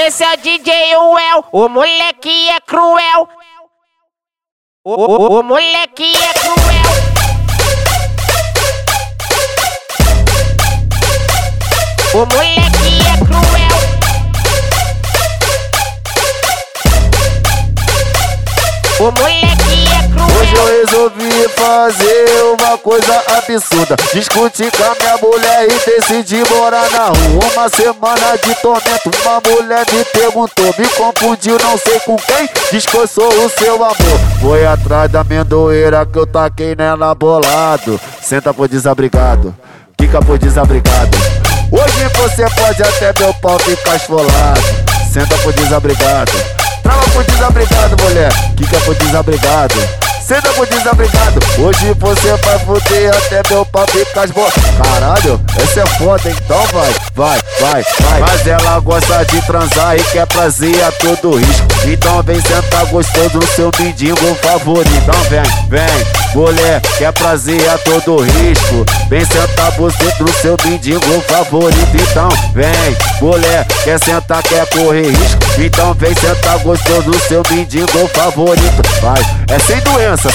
Esse é o DJ Uel, o moleque é cruel. O moleque é cruel. O moleque é cruel. O moleque é cruel. Hoje eu resolvi fazer uma coisa absurda, discutir com a minha mulher e decidi morar na rua. Uma semana de tormento, uma mulher me perguntou, me confundiu, não sei com quem, diz que eu sou o seu amor. Foi atrás da amendoeira que eu taquei nela bolado. Senta pro desabrigado, quica pro desabrigado. Hoje você pode até meu pau ficar esfolado. Senta pro desabrigado, trava pro desabrigado, mulher, quica pro desabrigado. Senta pro desabrigado, hoje você vai foder até meu pau ficar esfolado. Caralho, essa é foda, então vai. Mas ela gosta de transar e quer prazer a todo risco. Então vem sentar gostoso no seu mindingo favorito. Então vem, mulher, quer prazer a todo risco. Vem sentar você no seu mindingo favorito. Então vem, mulher, quer sentar, quer correr risco. Então vem sentar gostoso no seu mindingo favorito. Vai, é sem doença.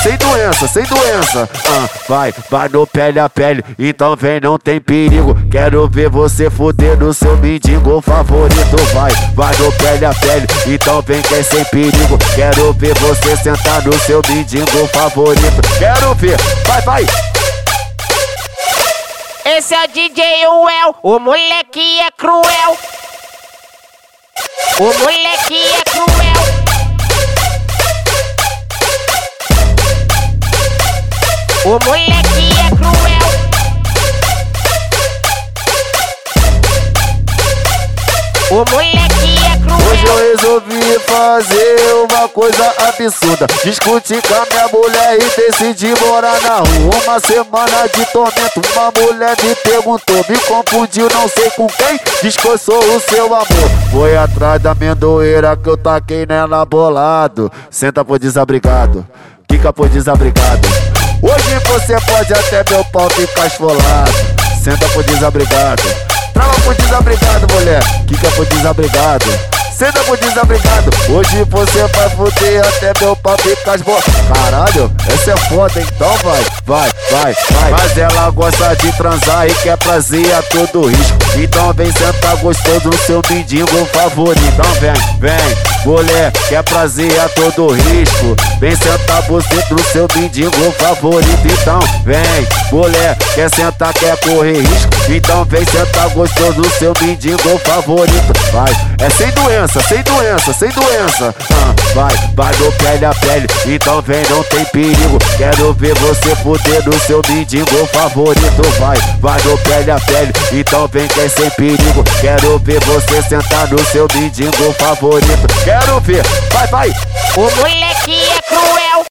Vai no pele a pele. Então vem, não tem perigo. Quero ver você fuder no seu mindingo favorito. Vai no pele a pele. Então vem que é sem perigo. Quero ver você sentar no seu mindingo favorito. Quero ver, vai. Esse é o DJ Uel, o moleque é cruel. O moleque é cruel. O moleque é cruel. O moleque é cruel. Hoje eu resolvi fazer uma coisa absurda, discutir com a minha mulher e decidi morar na rua. Uma semana de tormento, uma mulher me perguntou, me confundiu, não sei com quem, diz que eu sou o seu amor. Foi atrás da amendoeira que eu taquei nela bolado. Senta pro desabrigado, quica pro desabrigado. Hoje você pode até meu pau ficar esfolado. Senta pro desabrigado, trava pro desabrigado, mulher, quica pro desabrigado. Senta pro desabrigado, hoje você vai foder até meu pau ficar esfolado. Caralho, essa é foda, então vai. Mas ela gosta de transar e quer prazer a todo risco. Então vem sentar gostoso no seu mindingo favorito. Então vem, mulher, quer prazer a todo risco. Vem sentar você no seu mindingo favorito. Então vem, mulher, quer sentar, quer correr risco. Então vem sentar gostoso no seu mindingo favorito. Vai, é sem doença. Vai no pele a pele. Então vem, não tem perigo. Quero ver você fuder no seu mindingo favorito. Vai no pele a pele. Então vem que é sem perigo. Quero ver você sentar no seu mindingo favorito. Quero ver, vai. O moleque é cruel.